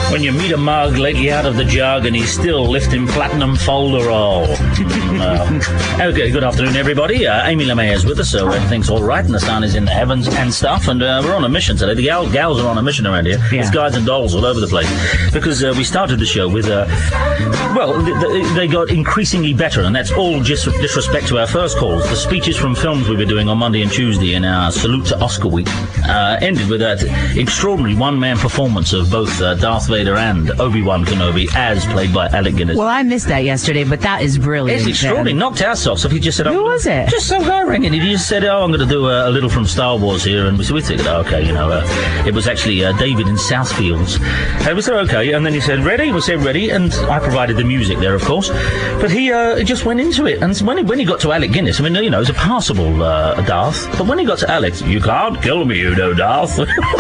When you meet a mug lately out of the jug and he's still lifting platinum folderol. Okay, good afternoon, everybody. Amy LeMay is with us, so everything's all right, and the sun is in the heavens and stuff, and we're on a mission today. The gals are on a mission around here. Yeah. There's guys and dolls all over the place. Because we started the show with, they got increasingly better, and that's all just disrespect to our first calls. The speeches from films we were doing on Monday and Tuesday in our salute to Oscar week ended with that extraordinary one-man performance of both Darth Vader and Obi-Wan Kenobi, as played by Alec Guinness. Well, I missed that yesterday, but that is brilliant. It's extraordinary. Knocked our socks off. He just said, Who was it? Just some guy ringing. He just said, I'm going to do a little from Star Wars here. And we said, okay, it was actually David in Southfields. And we said, okay. And then he said, ready? We said, ready. And I provided the music there, of course. But he just went into it. And when he got to Alec Guinness, I mean, it's a passable Darth. But when he got to Alex, you can't kill me, Darth.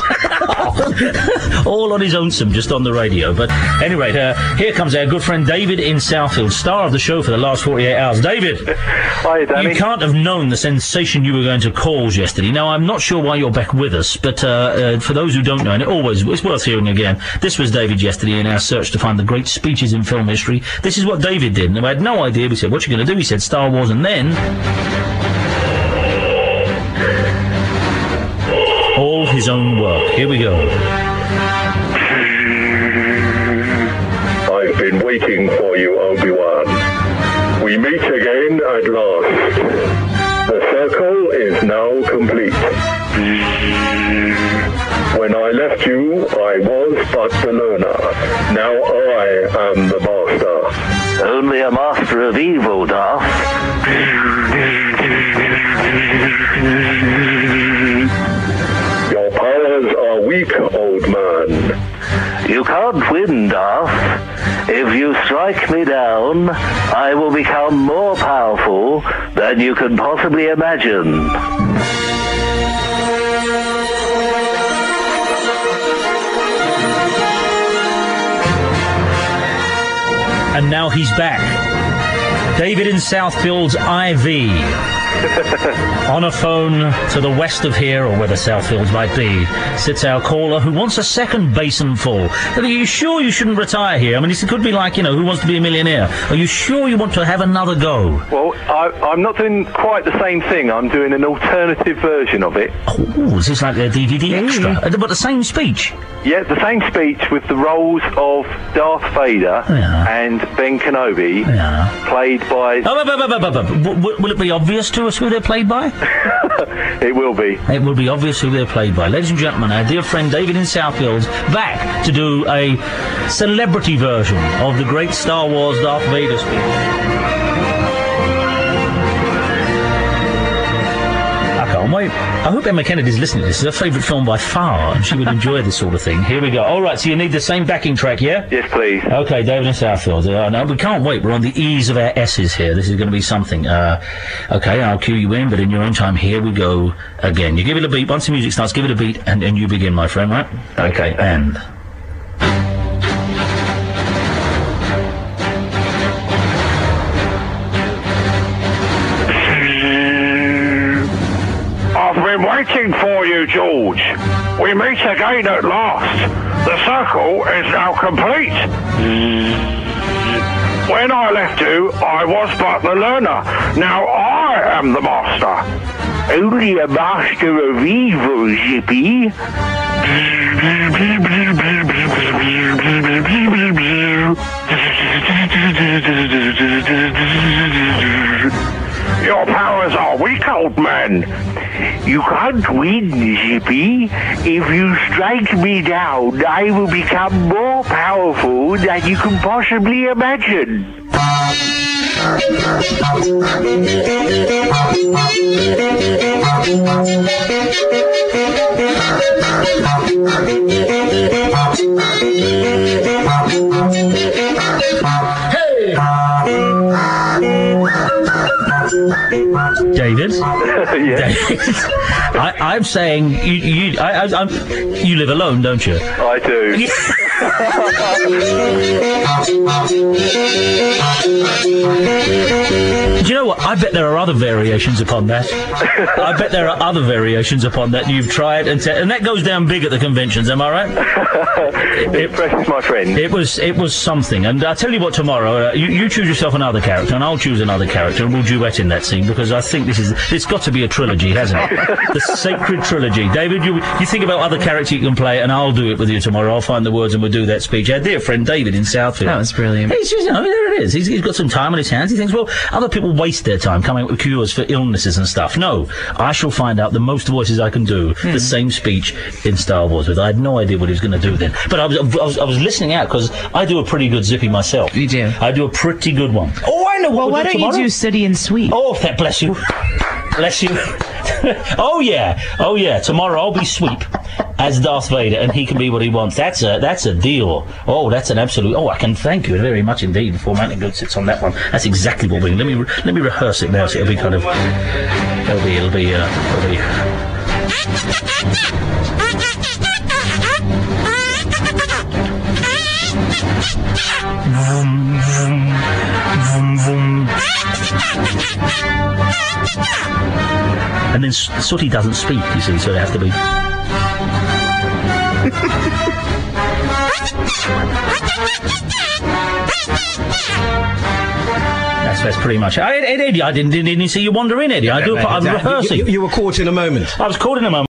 All on his own, just on the radio. But anyway, here comes our good friend David in Southfield, star of the show for the last 48 hours. David, hi, Danny. You can't have known the sensation you were going to cause yesterday. Now, I'm not sure why you're back with us, but for those who don't know, and it's worth hearing again, this was David yesterday in our search to find the great speeches in film history. This is what David did, and I had no idea. We said, what you going to do? He said, Star Wars, and then all his own work. Here we go. I've been waiting for you, Obi-Wan. We meet again at last. The circle is now complete. When I left you, I was but the learner. Now I am the master. Only a master of evil, Darth. Your powers are weak, old man. You can't win, Darth. If you strike me down, I will become more powerful than you can possibly imagine. And now he's back. David in Southfield's IV. On a phone to the west of here, or where the Southfields might be, sits our caller who wants a second basin full. Are you sure you shouldn't retire here? I mean, it could be like, Who Wants to Be a Millionaire? Are you sure you want to have another go? Well, I'm not doing quite the same thing. I'm doing an alternative version of it. Oh, is this like a DVD extra? But the same speech? Yeah, the same speech with the roles of Darth Vader and Ben Kenobi, played by... Will it be obvious to us who they're played by? It will be. It will be obvious who they're played by. Ladies and gentlemen, our dear friend David in Southfields back to do a celebrity version of the great Star Wars Darth Vader speech. Wait, I hope Emma Kennedy's listening to this. It's her favourite film by far, and she would enjoy this sort of thing. Here we go. All right, so you need the same backing track, yeah? Yes, please. Okay, David in Southfield. No, we can't wait. We're on the E's of our S's here. This is going to be something. Okay, I'll cue you in, but in your own time, here we go again. You give it a beat. Once the music starts, give it a beat, and you begin, my friend, right? Okay, and... I've been waiting for you, George. We meet again at last. The circle is now complete. When I left you, I was but the learner. Now I am the master. Only a master of evil, Zippy. Your powers are weak, old man. You can't win, Zippy. If you strike me down, I will become more powerful than you can possibly imagine. Hey! David? Yeah. David? I'm saying you live alone, don't you? I do. Do you know what? I bet there are other variations upon that. I bet there are other variations upon that you've tried, and that goes down big at the conventions, am I right? Impresses my friend. It was something, and I'll tell you what, tomorrow, you choose yourself another character, and I'll choose another character, and we'll duet in that scene, because I think it's got to be a trilogy, hasn't it? The sacred trilogy. David, you think about other characters you can play, and I'll do it with you tomorrow. I'll find the words and we'll do that speech. Our dear friend David in Southfield. That was brilliant. He's just, there it is. He's got some time on his hands. He thinks, well, other people waste their time coming up with cures for illnesses and stuff. No, I shall find out the most voices I can do the same speech in Star Wars with. I had no idea what he was going to do then. But I was listening out, because I do a pretty good zippy myself. You do? I do a pretty good one. Oh, I know what Well, why don't tomorrow. you do Sooty and Sweet? Oh, bless you. Bless you. Oh yeah. Tomorrow I'll be Sweep as Darth Vader, and he can be what he wants. That's a deal. Oh, that's an absolute. Oh, I can thank you very much indeed. Before Mountain Good sits on that one, that's exactly what we're. Let me rehearse it now. So it'll be kind of. It'll be. Vroom, vroom, vroom, vroom. And then Sooty doesn't speak, you see, so it has to be. That's pretty much. Eddie, I didn't see you wander in, Eddie. I'm rehearsing. You were caught in a moment. I was caught in a moment.